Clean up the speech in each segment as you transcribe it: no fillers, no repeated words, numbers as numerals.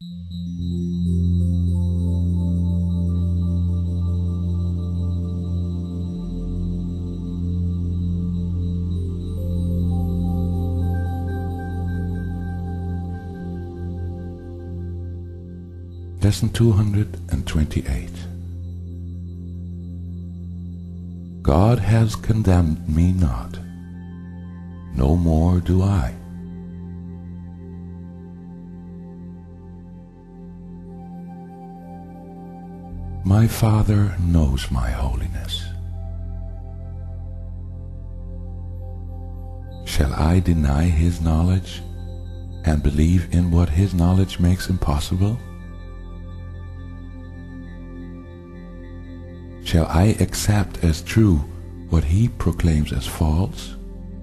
Lesson 228. God has condemned me not, no more do I. My Father knows my holiness. Shall I deny His knowledge and believe in what His knowledge makes impossible? Shall I accept as true what He proclaims as false?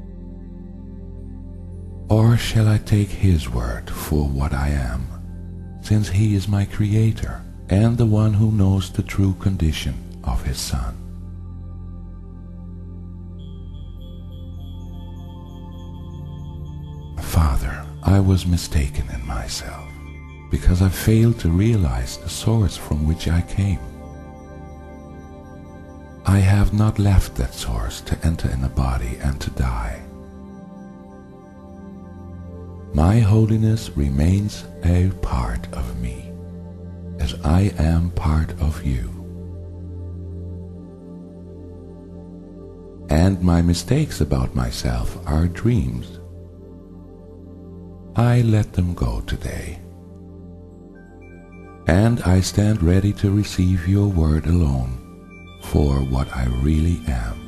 Or shall I take His word for what I am, since He is my Creator and the one who knows the true condition of His Son? Father, I was mistaken in myself, because I failed to realize the source from which I came. I have not left that source to enter in a body and to die. My holiness remains a part of me, as I am part of you. And my mistakes about myself are dreams. I let them go today, and I stand ready to receive your word alone for what I really am.